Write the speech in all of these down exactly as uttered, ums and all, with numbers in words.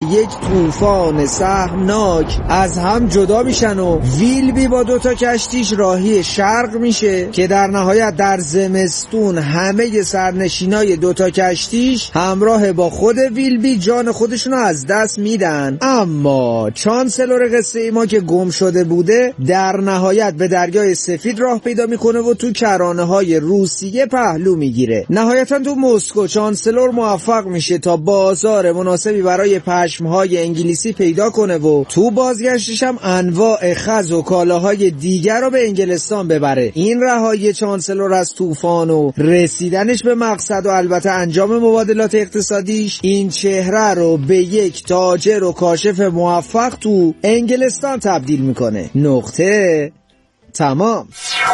یک طوفان سهمناک از هم جدا میشن و ویلبی با دوتا کشتیش راهی شرق میشه که در نهایت در زمستون همه سرنشینای دوتا کشتیش همراه با خود ویلبی جان خودشونو از دست میدن. اما چانسلور قصه ای ما که گم شده بوده در نهایت به دریای سفید راه پیدا میکنه و تو کرانه های روسیه پهلو میگیره. نهایتا تو مسکو چانسلور موفق میشه تا بازار مناسبی برای پشمهای انگلیسی پیدا کنه و تو بازگشتش هم انواع خز و کالاهای دیگر رو به انگلستان ببره. این رهایی چانسلور از طوفان و رسیدنش به مقصد و البته انجام مبادلات اقتصادیش این چهره رو به یک تاجر و کاشف موفق تو انگلستان تبدیل میکنه. نقطه تمام.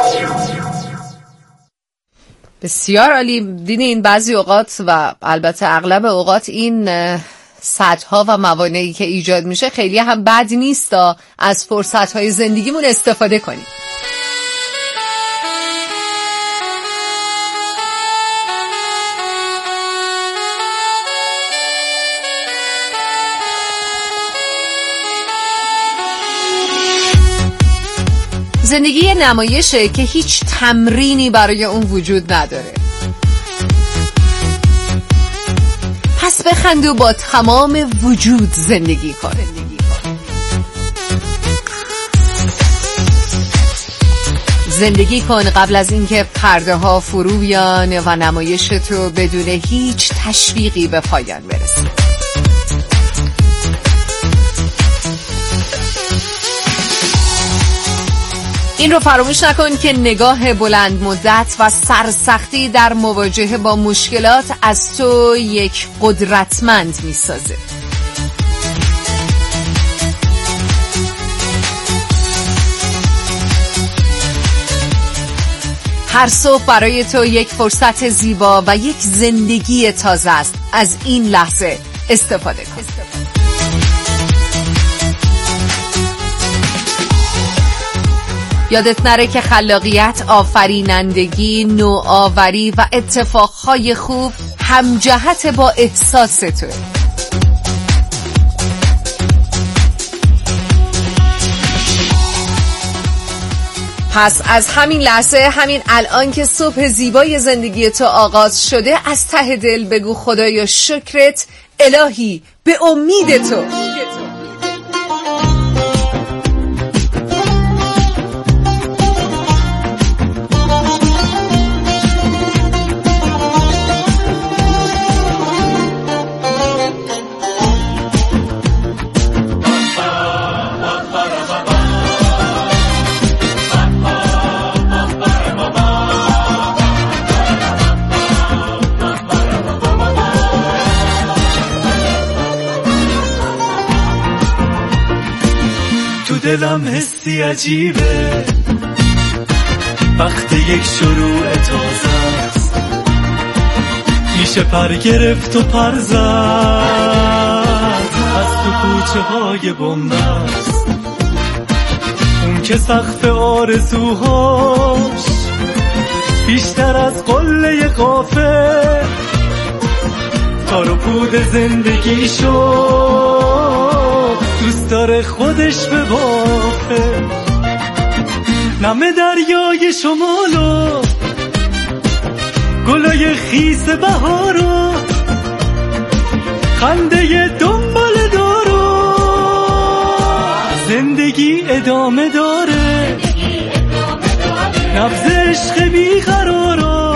بسیار عالی. دیدین بعضی اوقات و البته اغلب اوقات این سدها و موانعی که ایجاد میشه خیلی هم بد نیست تا از فرصتهای زندگیمون استفاده کنیم. زندگی نمایشه که هیچ تمرینی برای اون وجود نداره. پس بخند و با تمام وجود زندگی کن. زندگی کن قبل از اینکه پرده ها فرو بیان و نمایش تو بدون هیچ تشویقی به پایان برسه. این رو فراموش نکن که نگاه بلند مدت و سرسختی در مواجهه با مشکلات از تو یک قدرتمند میسازه. هر صبح برای تو یک فرصت زیبا و یک زندگی تازه است. از این لحظه استفاده کن. یادت نره که خلاقیت، آفرینندگی، نوآوری و اتفاقهای خوب همجهت با احساس توه. پس از همین لحظه، همین الان که صبح زیبای زندگی تو آغاز شده، از ته دل بگو خدایا شکرت، الهی به امید تو. دلم حسی عجیبه وقت یک شروع تازه است، میشه پر گرفت و پر زد از تو کوچه های بنبست. اون که سقف آرزوهاش بیشتر از قله قافه، تار و پود زندگی شد دوست داره خودش به بافه. نم دریای شمالو گلای خیس بهارو، خنده دنبال دارو، زندگی ادامه داره، نبض عشق بیقرارو،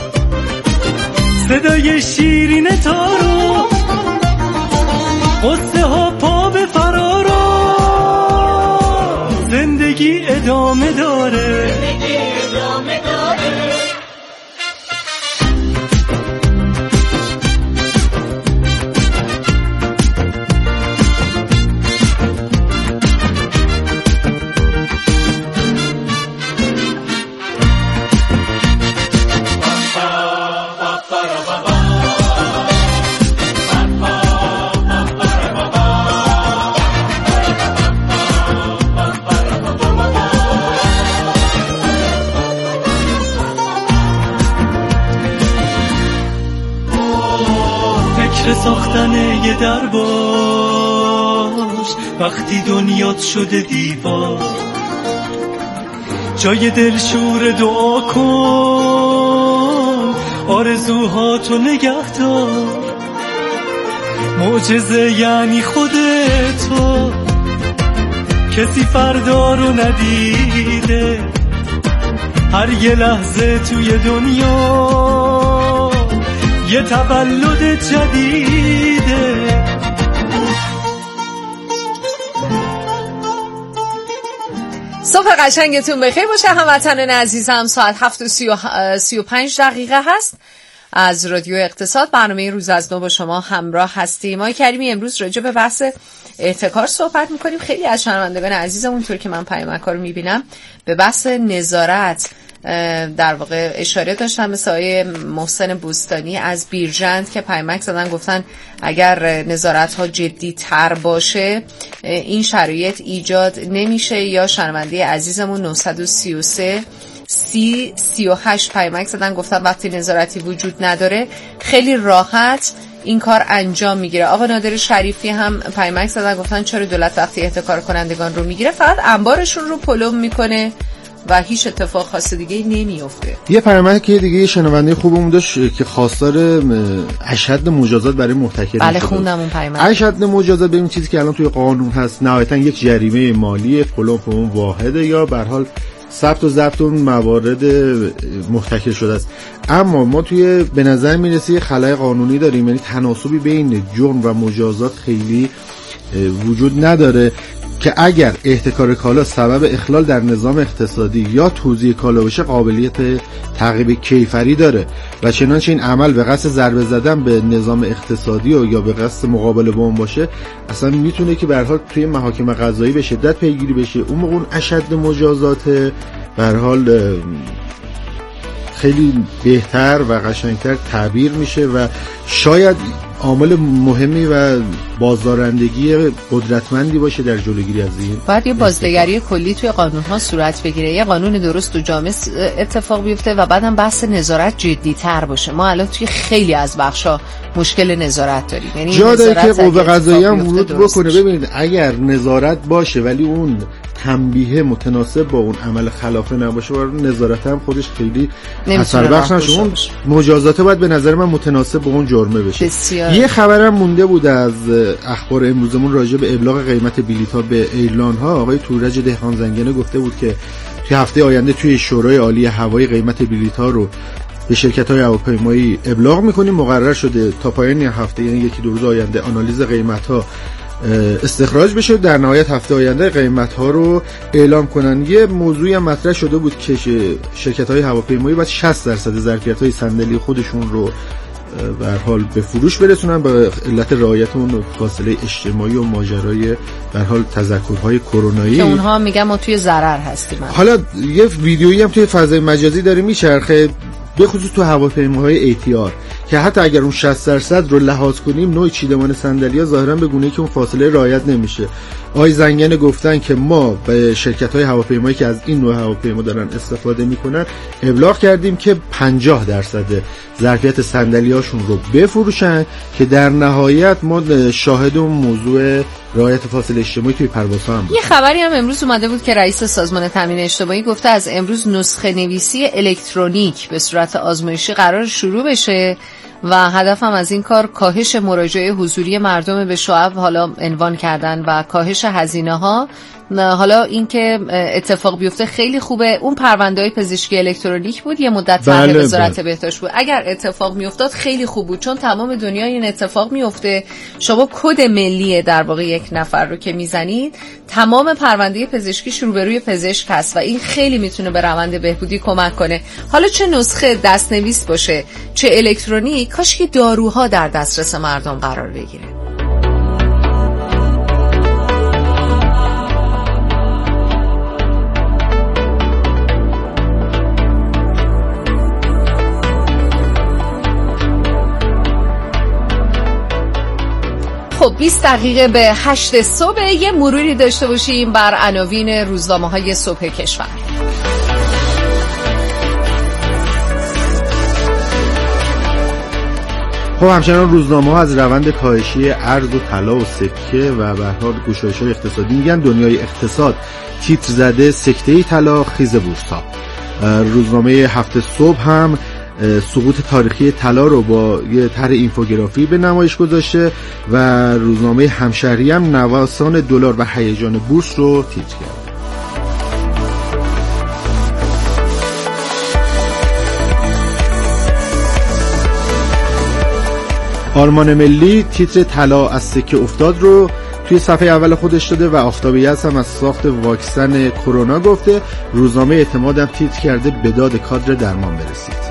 صدای شیرین تارو، قصه ها پا به فرارو، زندگی ادامه داره. ساختن یه دربار وقتی دنیات شده دیوار. جای دلشور دعا کن، آرزوهاتو نگه دار. معجزه یعنی خودتو، کسی فردا رو ندیده. هر یه لحظه توی دنیا یه تولد جدیده. صبح قشنگتون بخیر باشه هموطنان عزیزم. ساعت هفت و سی و پنج دقیقه هست. از رادیو اقتصاد برنامه روز از نو با شما همراه هستیم. آقای کریمی امروز راجع به بحث احتکار صحبت میکنیم. خیلی از شنوندگان عزیزم اونطور که من پیامک‌ها رو میبینم به بحث نظارت در واقع اشاره داشتن، مثل آقای محسن بوستانی از بیرجند که پیامک زدن گفتن اگر نظارت ها جدی تر باشه این شرایط ایجاد نمیشه. یا شنونده عزیزمون نهصد و سی و سه سی سی و هشت پیامک زدن گفتن وقتی نظارتی وجود نداره خیلی راحت این کار انجام میگیره. آقا نادر شریفی هم پیامک زدن گفتن چرا دولت وقتی احتکار کنندگان رو میگیره فقط انبارشون رو پلم میکنه و هیچ اتفاق خاص دیگه نمیفته. یه پیامک که دیگه شنونده خوبمون داشت که خواستار اشد مجازات برای محتکرین. بله خوندم اون پیامک. اشد مجازات ببین چیزی که الان توی قانون هست نهایتا یک جریمه مالی پلم پلم واحده یا به هر حال ثبت و ضبط اون موارد محتکر شده است. اما ما توی به نظر میرسه یه خلای قانونی داریم، یعنی تناسبی بین جرم و مجازات خیلی وجود نداره که اگر احتکار کالا سبب اخلال در نظام اقتصادی یا توزیع کالا باشه قابلیت تعقیب کیفری داره و چنانچه این عمل به قصد ضربه زدن به نظام اقتصادی و یا به قصد مقابله با اون باشه اصلا میتونه که به هر حال توی محاکم قضایی به شدت پیگیری بشه. اون موقع اون اشد مجازات به هر حال خیلی بهتر و قشنگتر تعبیر میشه و شاید عامل مهمی و بازدارندگی قدرتمندی باشه در جلوگیری از این. باید یه بازنگری کلی توی قانون ها صورت بگیره، یه قانون درست و جامع اتفاق بیفته و بعدم بحث نظارت جدی تر باشه. ما الان توی خیلی از بخشا مشکل نظارت داریم، یعنی جا داره که قوه قضاییه هم ورود بکنه. ببینید اگر نظارت باشه ولی اون تنبیه متناسب با اون عمل خلافه نباشه و نظارت هم خودش خیلی اثر بخش نشه، اون مجازاته باید به نظر من متناسب با اون جرمه بشه. بسیار. یه خبرم مونده بود از اخبار امروزمون راجع به ابلاغ قیمت بلیط‌ها به ایرلاین ها. آقای تورج دهقان زنگنه گفته بود که توی هفته آینده توی شورای عالی هوایی قیمت بلیط‌ها رو به شرکت‌های هواپیمایی ابلاغ می‌کنیم. مقرر شده تا پایان هفته یعنی یکی دو روز آینده آنالیز قیمت‌ها استخراج بشه، در نهایت هفته آینده قیمت‌ها رو اعلام کنن. یه موضوعی هم مطرح شده بود که شرکت‌های هواپیمایی باید شصت درصد ظرفیت‌های صندلی خودشون رو به هر حال به فروش برسونن به علت رعایت اون فاصله اجتماعی و ماجرای به هر حال تذکرهای کرونایی که اونها میگن ما توی ضرر هستیم. حالا یه ویدیویی هم توی فضای مجازی داره میچرخه به خصوص تو هواپیماهای ای تی آر که حتی اگر اون شصت درصد رو لحاظ کنیم نوع چیدمان صندلی‌ها ظاهراً به گونه‌ای که اون فاصله رعایت نمیشه. آقای زنگنه گفتن که ما به شرکت‌های هواپیمایی که از این نوع هواپیما دارن استفاده میکنن ابلاغ کردیم که پنجاه درصد ظرفیت صندلی‌هاشون رو بفروشن که در نهایت ما شاهد اون موضوع رعایت فاصله اجتماعی توی پروازها هم. یه خبری هم امروز اومده بود که رئیس سازمان تامین اجتماعی گفته از امروز نسخه نویسی الکترونیک به صورت آزمایشی قرار شروع بشه و هدفم از این کار کاهش مراجعه حضوری مردم به شعب حالا عنوان کردن و کاهش هزینه ها. حالا این که اتفاق بیفته خیلی خوبه. اون پرونده‌های پزشکی الکترونیک بود یه مدت تحت وزارت بهداشت بود. اگر اتفاق میافتاد خیلی خوب بود چون تمام دنیا این اتفاق میفته. شما کد ملی در واقع یک نفر رو که میزنید تمام پرونده پزشکیش روبروی پزشک هست و این خیلی میتونه به روند بهبودی کمک کنه. حالا چه نسخه دستنویس باشه چه الکترونیک، کاش که داروها در دسترس مردم قرار بگیره. خب بیست دقیقه به هشت صبح یه مروری داشته باشیم بر عناوین روزنامه‌های صبح کشور. خب همچنان روزنامه ها از روند کاهشی ارز و طلا و سکه و به هر حال گشایش‌های اقتصادی میگن. دنیای اقتصاد تیتر زده سکته طلا خیز بورس‌ها. روزنامه هفته صبح هم سقوط تاریخی طلا رو با یه طرح اینفوگرافی به نمایش گذاشته و روزنامه همشهری هم نوسان دلار و هیجان بورس رو تیتر کرده. آرمان ملی تیتر طلا از سکه افتاد رو توی صفحه اول خودش داده و آفتابی هم از ساخت واکسن کرونا گفته. روزنامه اعتماد هم تیتر کرده به داد کادر درمان برسید.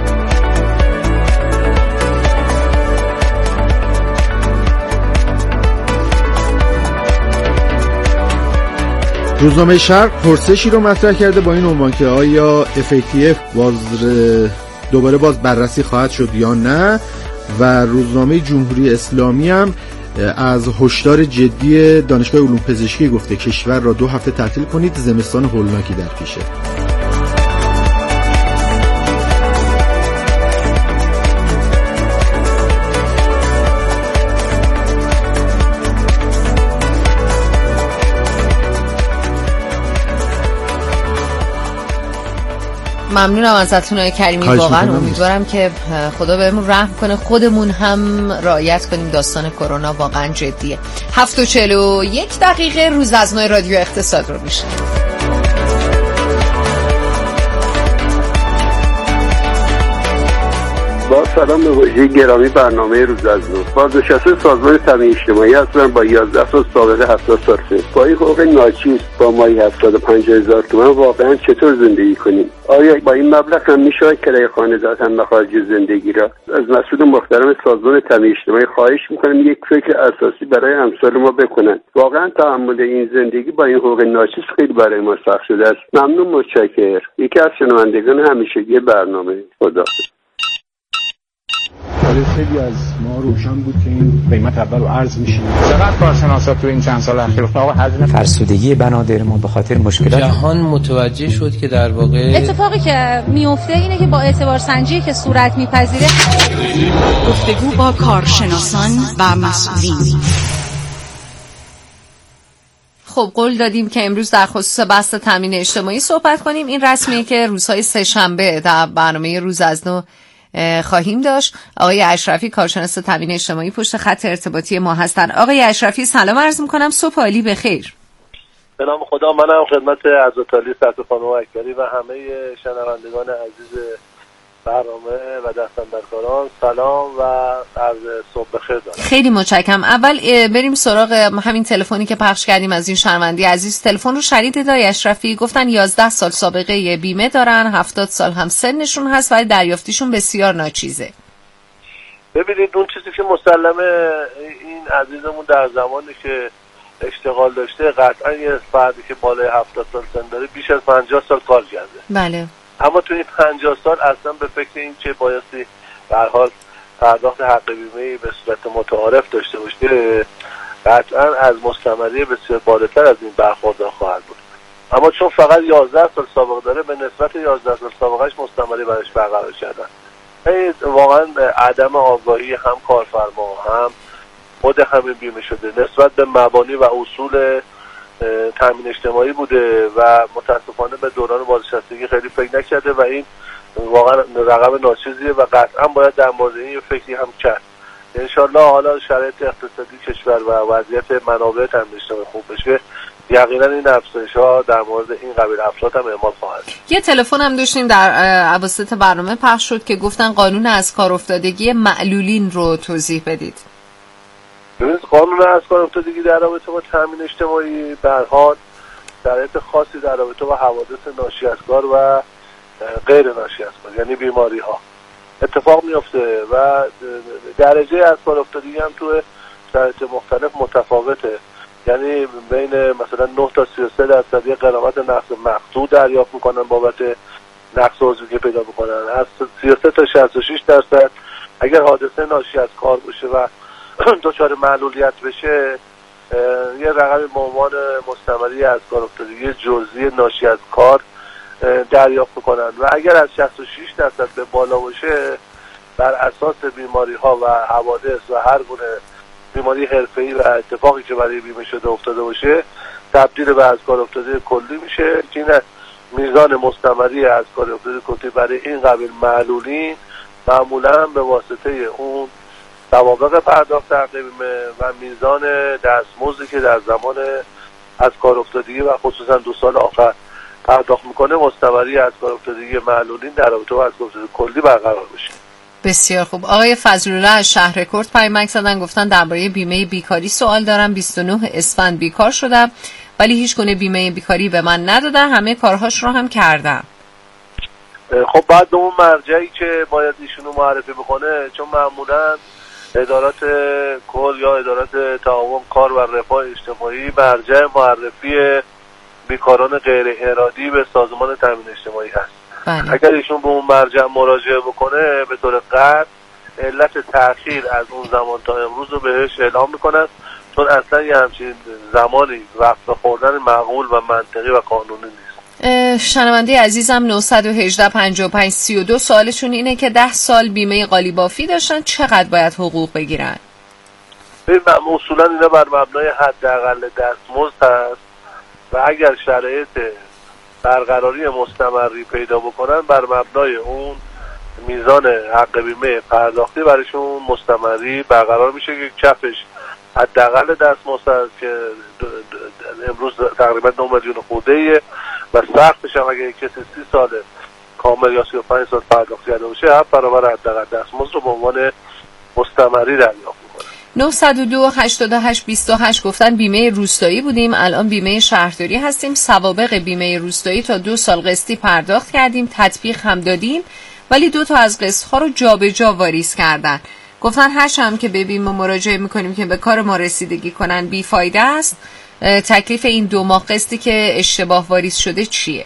روزنامه شرق پرسشی رو مطرح کرده با این عنوان که آیا اف ای تی اف باز دوباره باز بررسی خواهد شد یا نه. و روزنامه جمهوری اسلامی هم از هشدار جدی دانشگاه علوم پزشکی گفته کشور را دو هفته تعطیل کنید، زمستان هولناکی در پیشه. ممنونم ازتون آقای کریمی، واقعا امیدوارم که خدا بهمون رحم کنه، خودمون هم رعایت کنیم. داستان کرونا واقعا جدیه. هفت و چهل و یک دقیقه روز از نو رادیو اقتصاد رو میشه. با سلام به ویژه گرامی برنامه روز از نو. بازنشسته سازمان تامین اجتماعی هستم با یازده سال سابقه هفتاد سال سن. با این حقوق ناچیز با ماهی هفتاد و پنج هزار تومان واقعا چطور زندگی کنیم؟ آیا با این مبلغ هم میشه کرایه خانه دادن به خارج زندگی را؟ از مسئول محترم سازمان تامین اجتماعی خواهش میکنم یک فکر اساسی برای امثال ما بکنن. واقعا تحمل این زندگی با این حقوق ناچیز خیلی برای ما سخت شده است. ممنون، متشکرم. یکی از شنوندگان همیشگی برنامه. خداحافظ. برای خیلی از ما روشن بود که این قیمت اول رو عرض میشه. چقدر کارشناسا تو این چند سال اخیر آقا هزینه فرسودگی بنادر ما به خاطر مشکلات جهان متوجه شد که در واقع اتفاقی که میفته اینه که با اعتبار سنجی که صورت میپذیره گفتگو با کارشناسان و مسئولین. خب قول دادیم که امروز در خصوص بحث تامین اجتماعی صحبت کنیم. این رسمیه که روزهای سه شنبه در برنامه روز از نو خواهیم داشت. آقای اشرفی کارشناس تامین اجتماعی پشت خط ارتباطی ما هستن. آقای اشرفی سلام عرض می‌کنم، صبح عالی بخیر. به نام خدا، منم خدمت حضرت عالی صدر خانم اکبری و همه شنوندگان عزیز برنامه و دستاندرکاران سلام و عرض صبح بخیر دارم. خیلی متشکرم. اول بریم سراغ همین تلفنی که پخش کردیم از این شنونده عزیز. تلفن رو شنیدید آقای اشرفی؟ گفتن یازده سال سابقه بیمه دارن، هفتاد سال هم سنشون هست ولی دریافتیشون بسیار ناچیزه. ببینید اون چیزی که مسلمه این عزیزمون در زمانی که اشتغال داشته قطعا یه فردی که بالای هفتاد سال سن داره بیش از پنجاه سال کار کرده. بله. اما تو این پنجاه سال اصلا به فکر این چه بایستی به هر حال پرداخت حق بیمه به صورت متعارف داشته باشه، قطعا از مستمری بسیار بالاتر از این برخوردار خواهد بود. اما چون فقط یازده سال سابقه داره به نسبت یازده سال سابقهش مستمری برش برقرار کردن. این واقعا عدم آگاهی هم کارفرما هم خود همین بیمه شده نسبت به مبانی و اصول تامین اجتماعی بوده و متاسفانه به دوران بازنشستگی خیلی فکر نکرده و این واقعا رقم ناچیزیه و قطعا باید در مورد این فکری هم کرد. انشالله حالا شرایط اقتصادی کشور و وضعیت منابع تامین اجتماعی خوب بشه، یقینا این افزایش‌ها در مورد این قبیل افراد هم اعمال خواهد شد. یه تلفن هم داشتیم در اواسط برنامه پخش شد که گفتن قانون از کار افتادگی معلولین رو توضیح بدید. ببینید قانون از کار افتادگی در رابطه با تامین اجتماعی به هر حال شرایط خاصی در رابطه با حوادث ناشی از کار و غیر ناشی از کار یعنی بیماری ها اتفاق میفته و درجه از کار افتادگی هم تو شرایط مختلف متفاوته. یعنی بین مثلا نه تا سی و سه درصد یه غرامت نقص مقطوع دریافت میکنن بابت نقص عضوی که پیدا میکنن، از سی و سه تا شصت و شش درصد اگر حادثه ناشی از کار باشه و دچار معلولیت بشه یه رقم به عنوان مستمری از کار افتادگی جزئی ناشی از کار دریافت میکنن و اگر از شصت و شش درصد به بالا باشه بر اساس بیماری ها و حوادث و هر گونه بیماری حرفه‌ای و اتفاقی که برای بیمه شده افتاده باشه تبدیل به از کار افتاده کلی میشه که این میزان مستمری از کار افتاده کلی برای این قبیل معلولین معمولا به واسطه اون سوابق پرداخت حق بیمه و میزان دستمزدی که در زمان از کار افتادگی و خصوصا دو سال آخر پرداخت میکنه مستمری از کار افتادگی معلولین در رابطه با از کار افتادگی کلی برقرار بشه. بسیار خوب. آقای فضل‌الله از شهر رکورد پیامک زدن، گفتن درباره بیمه بیکاری سوال دارم. بیست و نه اسفند بیکار شدم ولی هیچ گونه بیمه بیکاری به من ندادن، همه کارهاش رو هم کردم. خب بعد اون مرجعی که باید ایشونو معرفی بکنه، چون معمولا ادارات کل یا ادارات تعاون کار و رفاه اجتماعی مرجع معرفی بیکاران غیر ارادی به سازمان تامین اجتماعی هست. بله. اگر ایشون به اون مرجع مراجعه بکنه به طور قطع علت تأخیر از اون زمان تا امروز رو بهش اعلام میکنن، چون اصلا یه همچین زمانی وقت خوردن معقول و منطقی و قانونی نیست. شنونده عزیزم نه یک هشت پنج پنج سه دو سوالشون اینه که ده سال بیمه قالیبافی داشتن، چقدر باید حقوق بگیرن؟ ببین اصولا اینا بر مبنای حداقل دستمزد هست و اگر شرایط برقراری مستمری پیدا بکنن بر مبنای اون میزان حق بیمه پرداختی برایشون مستمری برقرار میشه که کفش حداقل دستمزد هست که امروز تقریبا نه میلیون خورده‌ایه و سقفش هم اگه کسی سی سال کامل یا سی و پنج سال پرداخت کرده باشه هفت برابر حداقل دستمزد رو به عنوان مستمری دریافت میکنه. نه صد و دو هشتاد و هشت بیست و هشت گفتن بیمه روستایی بودیم، الان بیمه شهرداری هستیم. سوابق بیمه روستایی تا دو سال قسطی پرداخت کردیم، تطبیق هم دادیم ولی دو تا از قسط ها رو جابجا واریز کردن. گفتن هر شب که به بیمه مراجعه میکنیم که به کار ما رسیدگی کنن بیفایده است. تکلیف این دو ماه قسطی که اشتباه واریز شده چیه؟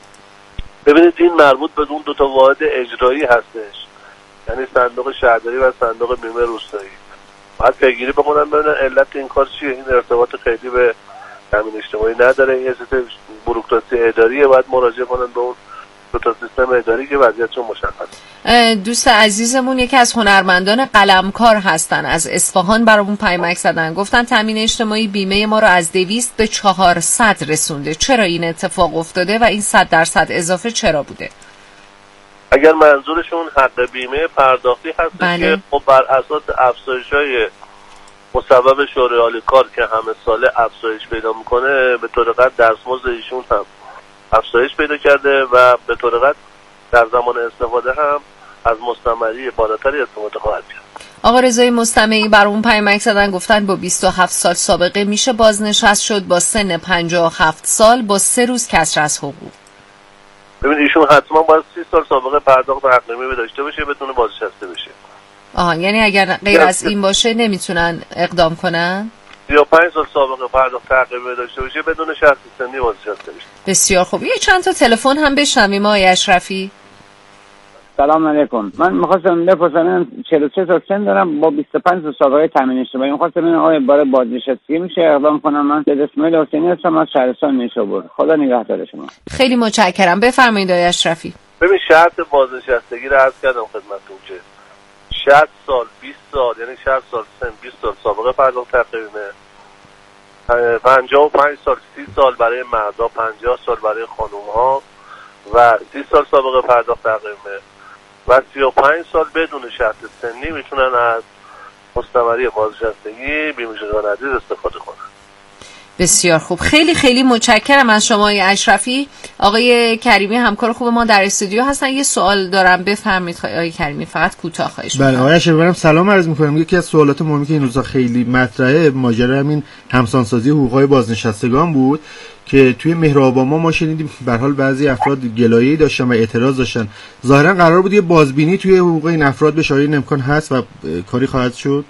ببینید این مربوط به اون دو تا واحد اجرایی هستش، یعنی صندوق شهرداری و صندوق بیمه روستایی. باید پیگیری بکنن ببینن علت این کار چیه. این ارتباط خیلی به تامین اجتماعی نداره، این سیستم بوروکراسی اداریه، باید مراجعه کنن به اون دو تا سیستم اداری که وضعیتشون مشخصه. دوست عزیزمون یکی از هنرمندان قلمکار هستن، از اصفهان برامون پیامک زدن، گفتن تامین اجتماعی بیمه ما رو از دویست به چهارصد رسونده، چرا این اتفاق افتاده و این صد درصد اضافه چرا بوده؟ اگر منظورشون حق بیمه پرداختی هست بله. که خب بر اساس افزایش‌های مسبب شورای عالی کار که همه ساله افزایش پیدا میکنه به طور قطع دستمزد ایشون هم افزایش پیدا کرده و به طور قطع در زمان استفاده هم از مستمری بالاتری استفاده خواهد کرد. آقا رضای مستمعی برامون پیامک زدن، گفتن با بیست و هفت سال سابقه میشه بازنشست شد، با سن پنجاه و هفت سال با سه روز کسر از حقوق. ببین ایشون حتما باید سی سال سابقه پرداخت حق بیمه داشته باشه بتونه بازنشسته بشه. آها، یعنی اگر غیر از این باشه نمیتونن اقدام کنن؟ سی و پنج سال سابقه پرداخت حق بیمه داشته باشه بدون شرط سنی بازنشسته بشه. بسیار خوب. یه چند تا تلفن هم بشنویم آقای اشرفی. سلام علیکم. من می‌خواستم بپرسم چهل و سه سال سن دارم با بیست و پنج سال سابقه تامین اجتماعی، می‌خواستم ببینم آیا برای بازنشستگی میشه اقدام کنم؟ من به اسماعیل حسینی هستم از شهرستان نیشابور. خدا نگهدار شما. خیلی متشکرم. بفرمایید آقای اشرفی. ببین شرط بازنشستگی رو عرض کردم خدمتتون که شصت سال بیست سال یعنی شصت سال سن بیست سال سابقه پرداخت حق بیمه، پنجاه و پنج سال سی سال برای مردا، پنجاه سال برای خانم‌ها و سی سال سابقه پرداخت حق بیمه و سی و پنج سال بدون شرط سنی میتونن از مستمری بازنشستگی بیمه شدگان عزیز استفاده کنن. بسیار خوب. خیلی خیلی متشکرم از شما آقای اشرفی. آقای کریمی همکار خوب ما در استودیو هستن، یه سوال دارم بفرمایید آقای کریمی، فقط کوتاه خواهش می‌کنم. بله آقای اشرفی برام سلام عرض می‌کنم. یکی از سوالات مهمی که این روزا خیلی مطرحه ماجرا همین همسانسازی حقوق‌های بازنشستگان بود که توی مهرآباما ما شنیدیم به هر حال بعضی افراد گلایه‌ای داشتن و اعتراض داشتن. ظاهرا قرار بود یه بازبینی توی حقوق این افراد بشه، این امکان هست و کاری خواهد شد؟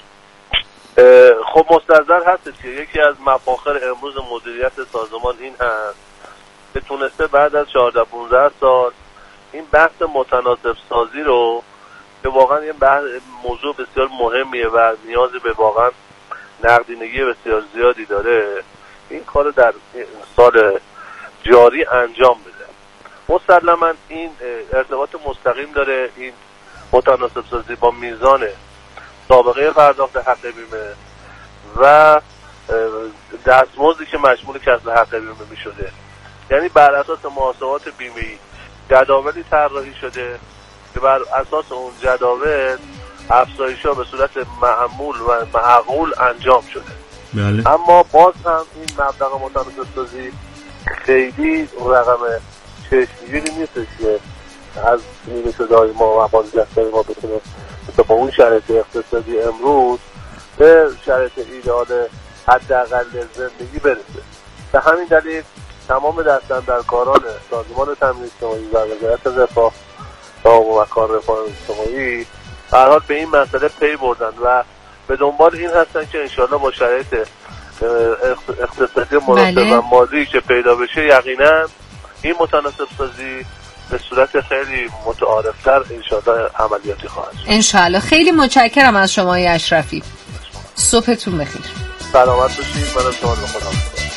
خب مستحضر هست که یکی از مفاخر امروز مدیریت سازمان این هست که تونسته بعد از چهارده پانزده سال این بحث متناسب سازی رو که واقعا یه بحث موضوع بسیار مهمیه و نیازی به واقعا نقدینگی بسیار زیادی داره، این کار در سال جاری انجام بده. مسلما این ارتباط مستقیم داره این متناسب سازی با میزان سابقه پرداخت حق بیمه و دستمزدی که مشمول کسب حق بیمه می شده. یعنی بر اساس محاسبات بیمه‌ای جداولی طراحی شده که بر اساس اون جداول افزایش‌ها به صورت معمول و معقول انجام شده. بله. اما باز هم این مبلغ متناسب سازی خیلی رقم چشمگیری نیستش که از نیمه صدای ما و بازدستگاه ما بتونه با اون شرایط اقتصادی امروز به شرایط ایدئال حداقل زندگی برسه. به همین دلیل تمام دستاندرکاران سازمان تامین اجتماعی و وزارت رفاه و کار رفاه اجتماعی به هر حال به این مسئله پی بردن و به دنبال این هستن که انشالله با شرایط اقتصادی مناسب بله. و مالی که پیدا بشه یقینا این متناسب سازی به صورت خیلی متعارفتر انشالله عملیاتی خواهد شد. انشالله. خیلی متشکرم از شما اشرفی. صبحتون بخیر. سلامت باشید. من شما رو خدا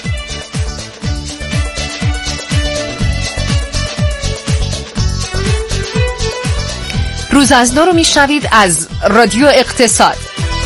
روز از نو رو میشنوید از رادیو اقتصاد.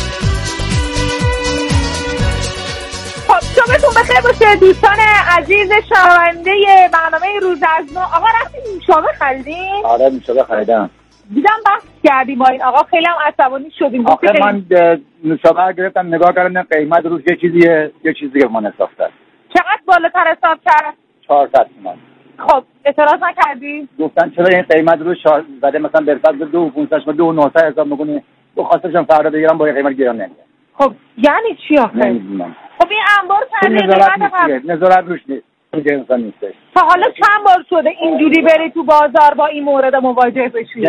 خب صبحتون بخیر باشه دوستان عزیز شنونده برنامه روز از نو. آقا رفتیم نوشابه خریدین؟ آره نوشابه خریدم. دیدم بحث کردیم با این آقا، خیلی هم عصبانی شدیم. آخه من نوشابه گرفتم نگاه کردم قیمت روز یه چیزیه یه چیزی که من ساختم. چقدر بالاتر حساب کرد؟ چهارصد تومان. خب اعتراض نکردی؟ گفتن چرا این قیمت رو شاه زده مثلا درصد به دو و پونصد و دو و نهصد حساب میکنی؟ تو خواستشم فردا بگیرم با این قیمت گرام نمیده. خب یعنی چی آخه؟ نمیدونم. خب این انبار کرده قیمت هم نظارت روش نیست. اینجا انسان نیستش. تا حالا چند بار شده اینجوری بری تو بازار با این مورد مواجه بشی؟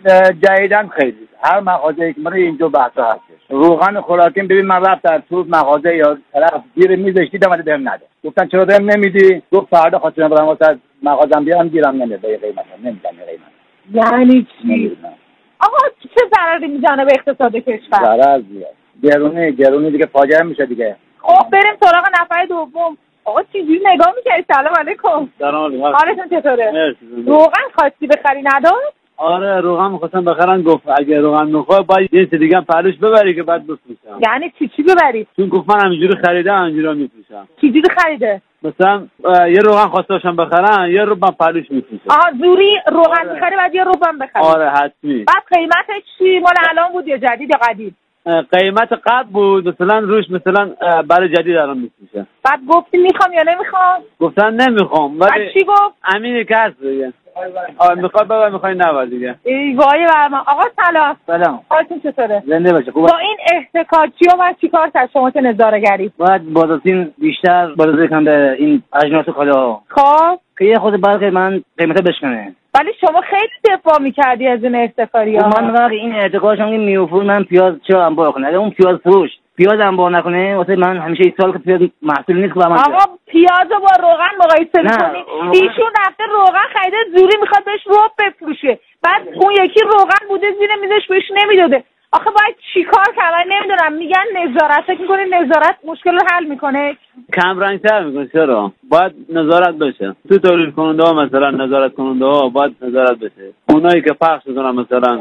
جدیدن خیلی هر مغازه‌ای که من اینجا بحثا هستش. روغن خوراکیم ببین من رفتم تو مغازه یا طرف زیر میزش دیدم ولی بهم نده. گفتن چرا بهم نمیدی؟ گفت فردا خواستم برام واسه مغازم بیارم گیرم نمیاد به قیمت نمیدم قیمت. یعنی چی؟ آقا چه ضرری میزنه به اقتصاد کشور؟ ضرر زیاد. گرونی گرونی دیگه فاجعه میشه دیگه. خب بریم سراغ نفر دوم. آقا چجوری نگاه می‌کردی؟ سلام علیکم. سلام علیکم. حالتون چطوره؟ مرسی. روغن خواستی بخری نداد؟ آره روغن می‌خواستم بخرم گفت اگه روغن می‌خوای باید یه چیز دیگه هم پلوش ببری که بعد بفروشم. یعنی چی چی ببری؟ چون گفت من همینجوری خریدم همینجوری می‌فروشم. چجوری خریده؟ مثلا یه روغن خواسته باشم بخرم یه رو من پلوش می‌فروشم. آها زوری روغن می‌خری بعد یه روغن بخری. آره حتمی. بعد قیمتش چی؟ مال الان بود یا جدید یا قدیم؟ قیمت قبل بود مثلا روش مثلا برای جدید الان می‌فروشه. بعد گفتی میخوام یا نمیخوام؟ گفتن نمیخوام. ولی چی گفت؟ امینی که هست دیگه. آره میخواد بابا میخوای نباید دیگه. ای وای برام. آقا سلام. سلام. حالتون چطوره؟ زنده باشه. خوبه. با این احتکارچی‌ها من چیکار کنم شما که نظاره‌گری؟ باید بازارچین بیشتر بازار کنم به این اجناس کالا. خب که یه خود برای من قیمتا بشکنه. ولی شما خیلی دفاع می‌کردی از این احتکاری‌ها. من وقتی این احتکارش هم میوفور من پیاز چرا انبار کنه؟ اگه اون پیاز فروش پیاز انبار نکنه واسه من همیشه این سال که پیاز محصول نیست که من آقا پیازو با روغن مقایسه می‌کنی. ایشون رفته روغن خریده زوری میخواد بهش رب بفروشه. بعد اون یکی روغن بوده زیر میزش بهش نمیداده. آخه باید چیکار کنم؟ نمیدونم. میگن نظارت، فکر می‌کنی نظارت مشکل رو حل میکنه؟ کم رنگ‌تر میکنه. چرا؟ باید نظارت بشه. تو تولید کننده ها مثلا نظارت کننده ها باید نظارت بشه. اونایی که پخش میکنن مثلا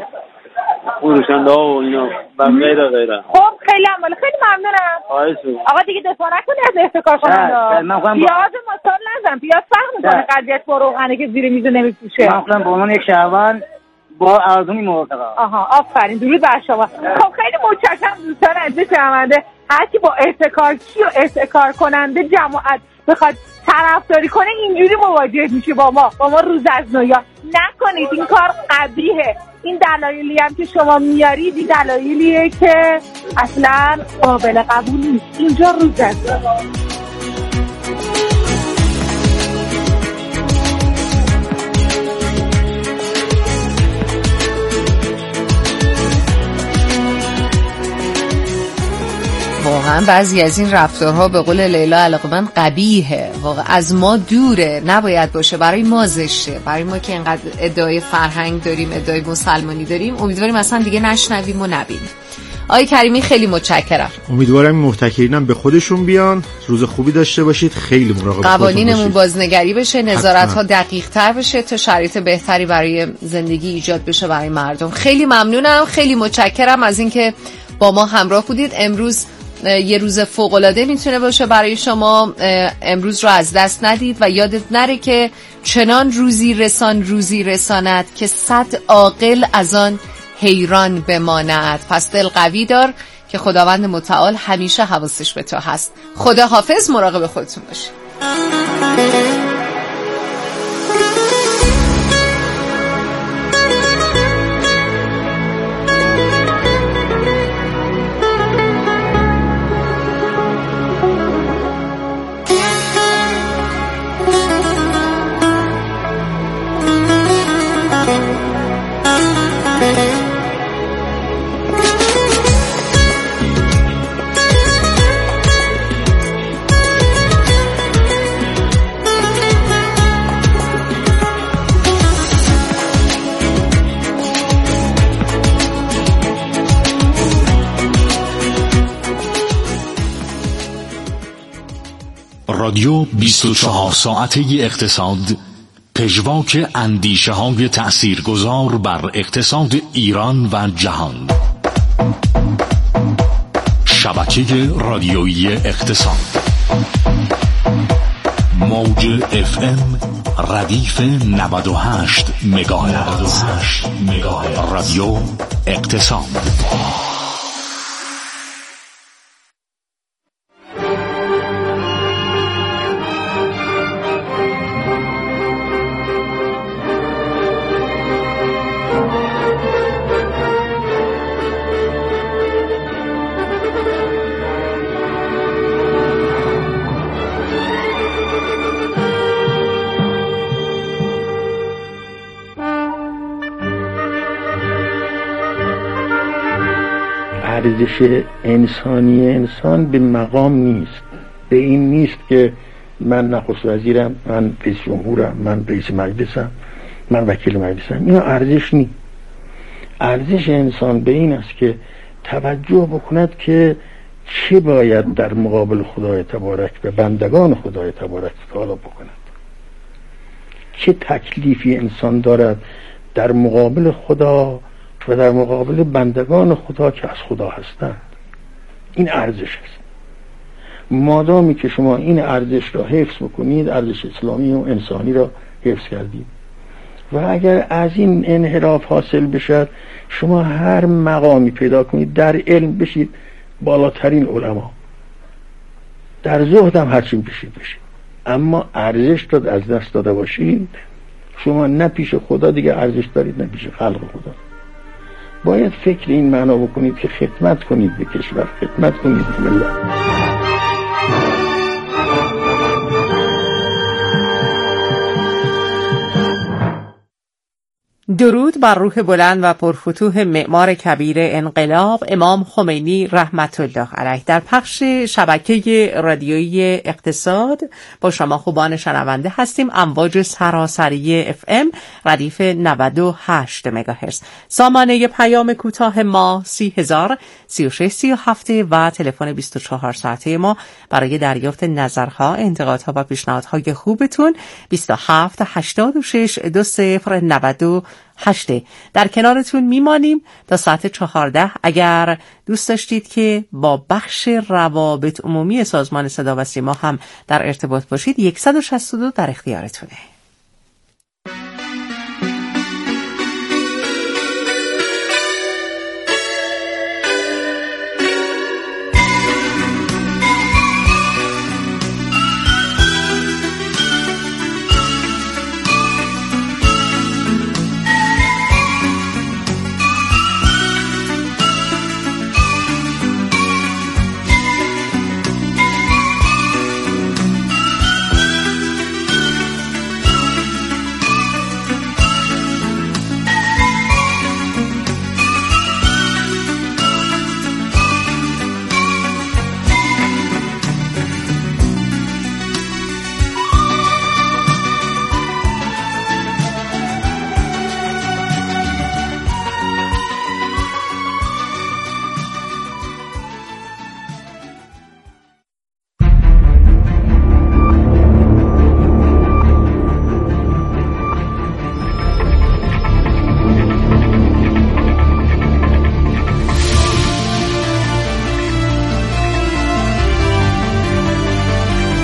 فروشنده ها و اینا و غیره غیره. خب خیلی عماله. خیلی ممنونم. خواهش آقا دیگه دفاع نکنی از احتکار کننده. پیاز مثال نزن. پیاز فرق میکنه قضیت با روغنه که زیر میز نمیفروشه. من خودم به عنوان یک شهروند با ارزونی موافقم. آها آفرین. درود بر شما. خب خیلی متشکرم دوستان عزیز شنونده. هر کی با احتکارچی و احتکار کننده جماعت بخواد طرفداری کنه اینجوری مواجه میشه با ما با ما روز از نویا. نکنید این کار قبیحه. این دلایلی هم که شما میارید این دلایلیه که اصلا قابل قبول نیست. اینجا روز از نویا. واقعا بعضی از این رفتارها به قول لیلا علاقمند قبیحه. واقعا از ما دوره، نباید باشه. برای ما زشته. برای ما که اینقدر ادعای فرهنگ داریم، ادعای مسلمانی داریم، امیدواریم اصلا دیگه نشنویم و نبینیم. آقای کریمی خیلی متشکرم. امیدوارم محتکرینم به خودشون بیان. روز خوبی داشته باشید. خیلی مراقب قوانینمون بازنگری بشه، نظارت ها دقیق تر بشه تا شرایط بهتری برای زندگی ایجاد بشه برای مردم. خیلی ممنونم، خیلی متشکرم از اینکه با ما همراه بودید. امروز یه روز فوق‌العاده میتونه باشه برای شما. امروز رو از دست ندید و یادت نره که چنان روزی رسان روزی رساند که صد عاقل از آن حیران بماند. پس دل قوی دار که خداوند متعال همیشه حواسش به تو هست. خدا حافظ، مراقب خودتون باشید. رادیو بیست و چهار ساعته اقتصاد، پژواک اندیشه های تأثیرگذار بر اقتصاد ایران و جهان. شبکه رادیویی اقتصاد، موج اف ام ردیف نود و هشت مگاهرتز. رادیو اقتصاد. ارزش انسانی انسان به مقام نیست، به این نیست که من نخست وزیرم، من رئیس جمهورم، من رئیس مجلسم، من وکیل مجلسم. اینا ارزش نیست. ارزش انسان به این است که توجه بکند که چه باید در مقابل خدای تبارک و بندگان خدای تبارک تعالی بکند، چه تکلیفی انسان دارد در مقابل خدا و در مقابل بندگان خدا که از خدا هستند. این ارزش است. مادامی که شما این ارزش را حفظ بکنید، ارزش اسلامی و انسانی را حفظ کردید. و اگر از این انحراف حاصل بشد، شما هر مقامی پیدا کنید، در علم بشید بالاترین علما، در زهد هم هرچی بشید بشید، اما ارزش را از دست داده باشید، شما نه پیش خدا دیگه ارزش دارید، نه پیش خلق خدا. باید فکر این معنا بکنید که خدمت کنید به کشور، خدمت کنید به ملت. درود بر روح بلند و پرفتوح معمار کبیر انقلاب امام خمینی رحمت الله علیه. در پخش شبکه رادیویی اقتصاد با شما خوبان شنونده هستیم. امواج سراسری اف ام ردیف نود و هشت مگاهرتز. سامانه پیام کوتاه ما سی هزار سی و شش سی و هفت و تلفن بیست و چهار ساعته ما برای دریافت نظرها، انتقادها و پیشنهادهای خوبتون بیست و هفت هشتاد و شش دو صفر نود و هشت. در کنارتون میمانیم تا ساعت چهارده. اگر دوست داشتید که با بخش روابط عمومی سازمان صدا و سیما هم در ارتباط باشید، صد و شصت و دو در اختیارتونه.